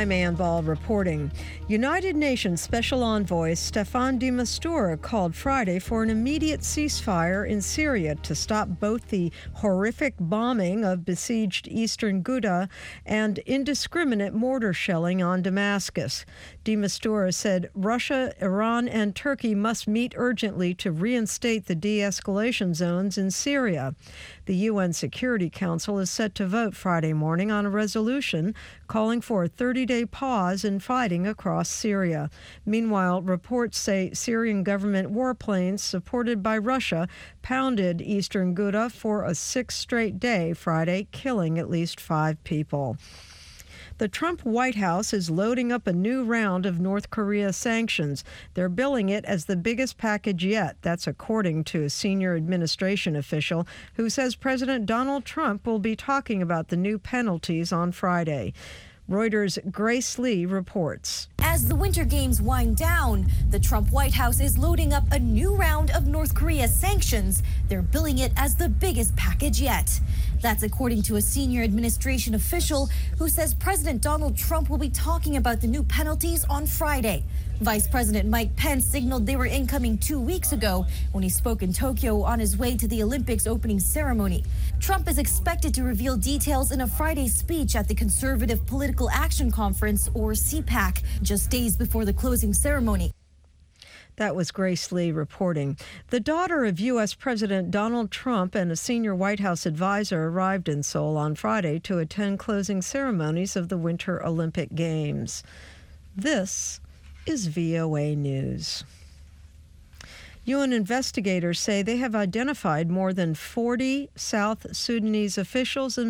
I'm Ann Ball reporting. United Nations Special Envoy Staffan de Mistura called Friday for an immediate ceasefire in Syria to stop both the horrific bombing of besieged eastern Ghouta and indiscriminate mortar shelling on Damascus. De Mistura said Russia, Iran, and Turkey must meet urgently to reinstate the de-escalation zones in Syria. The UN Security Council is set to vote Friday morning on a resolution calling for a 30-day pause in fighting across Syria. Meanwhile, reports say Syrian government warplanes supported by Russia pounded eastern Ghouta for a sixth straight day Friday, killing at least 5 people. The Trump White House is loading up a new round of North Korea sanctions. They're billing it as the biggest package yet. That's according to a senior administration official who says President Donald Trump will be talking about the new penalties on Friday. Reuters' Grace Lee reports. As the Winter Games wind down, the Trump White House is loading up a new round of North Korea sanctions. They're billing it as the biggest package yet. That's according to a senior administration official who says President Donald Trump will be talking about the new penalties on Friday. Vice President Mike Pence signaled they were incoming 2 weeks ago when he spoke in Tokyo on his way to the Olympics opening ceremony. Trump is expected to reveal details in a Friday speech at the Conservative Political Action Conference, or CPAC, just days before the closing ceremony. That was Grace Lee reporting. The daughter of U.S. President Donald Trump and a senior White House advisor arrived in Seoul on Friday to attend closing ceremonies of the Winter Olympic Games. This is VOA News. UN investigators say they have identified more than 40 South Sudanese officials and